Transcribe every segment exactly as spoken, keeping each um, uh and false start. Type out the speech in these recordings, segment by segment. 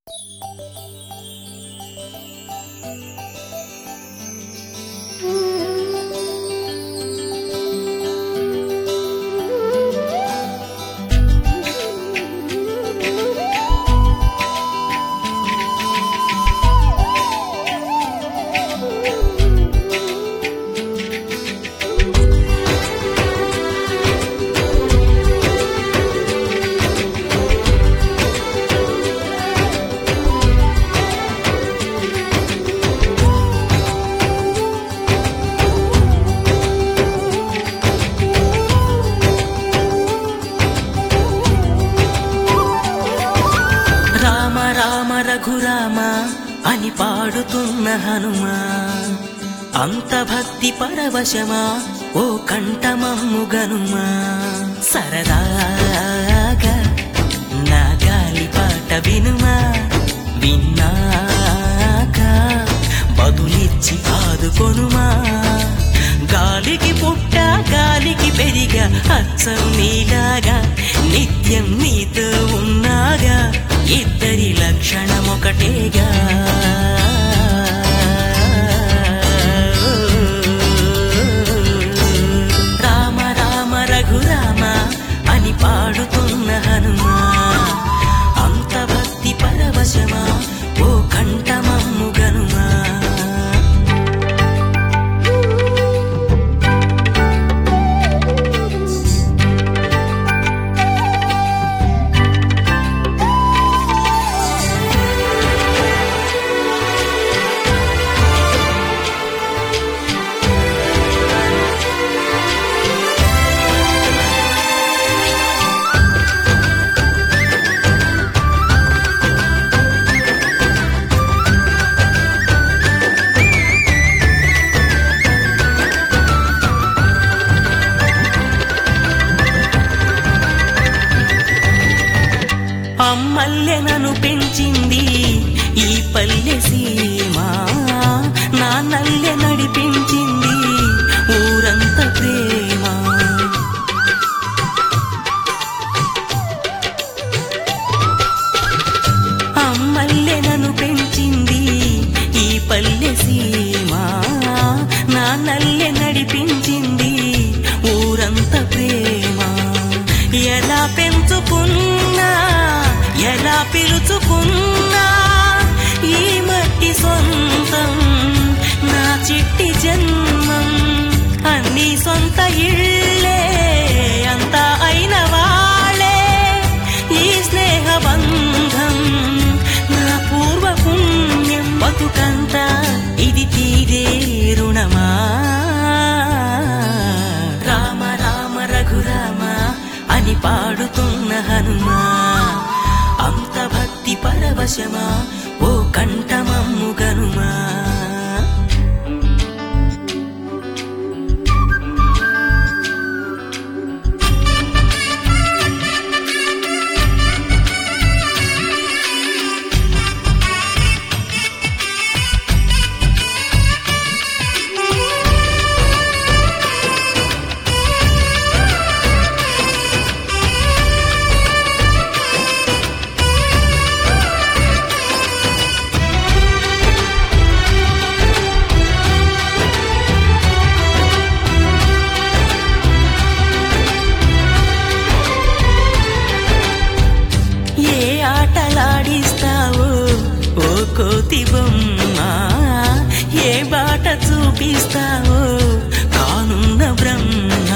రఘురామ అని పాడుతున్న హనుమా, అంత భక్తి పరవశమా ఓ కంఠమమ్ము గనుమా. సరదాగా నా గాలి పాట వినుమా, విన్నాక బదులిచ్చి ఆదుకొనుమా. గాలికి పుట్ట గాలికి పెరిగా అచ్చం నీలాగా, నిత్యం నీతో ఉన్నాగా, ఇద్దరి లక్షణమొకటేగా. రామ రామ రఘురామ అని పాడుతున్న హనుమా, అంత భక్తి పరవశమా ఓ కంఠమమ్ము గనుమా. అమ్మల్లె నన్ను పెంచింది ఈ పల్లె సీమ, నా నల్లె నడిపించింది ఊరంత ప్రేమ. అమ్మల్లె నన్ను పెంచింది ఈ పల్లె సీమ, నా నల్లె నడిపించింది ఊరంత ప్రేమ. ఎలా పెంచుకున్నా ఎలా పిలుచుకున్నా ఈ మట్టి సొంతం, నా చిట్టి జన్మం. అన్ని సొంత ఇళ్ళే అంతా అయిన వాళ్ళే ఈ స్నేహ బంధం, నా పూర్వ పుణ్యం. బతుకంతా ఇది తీరే రుణమా. రామ రామ రఘురామ అని పాడుతున్న హనుమా, అంత భక్తి పరవశమా ఓ కంఠమమ్ము గనుమా. ఆటలాడిస్తావో ఓ కోతి బొమ్మ, ఏ బాట చూపిస్తావో కానున్న బ్రహ్మ.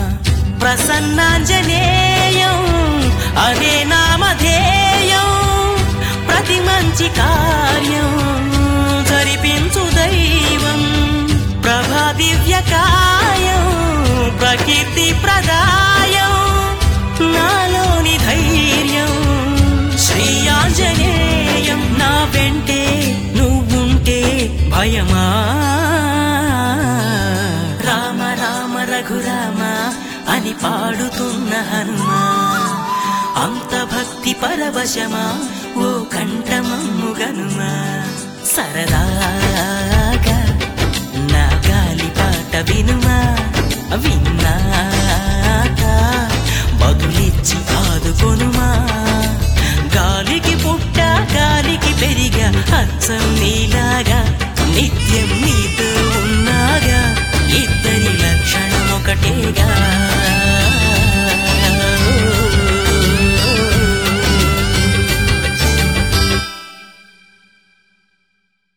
ప్రసన్నాంజనేయం అదే నామధేయం, ప్రతి మంచి కార్యం జరిపించు దైవం. ప్రభా దివ్య కాయం ప్రకీర్తి ప్రదాయం, నాలోని ధైర్యం శ్రీ ఆంజనేయం. నా వెంటే నువ్వుంటే భయమా. రామ రామ రఘురామ అని పాడుతున్న హనుమా, అంత భక్తి పరవశమా ఓ కంఠమమ్ము గనుమా. సరదాగా నా గాలి పాట వినుమా, విన్నాక బదులిచ్చి ఆదుకొనుమా. గాలికి పుట్ట గాలికి నిత్యం నీతో ఉన్నాగా ఇద్దరి లక్షణం ఒకటేగా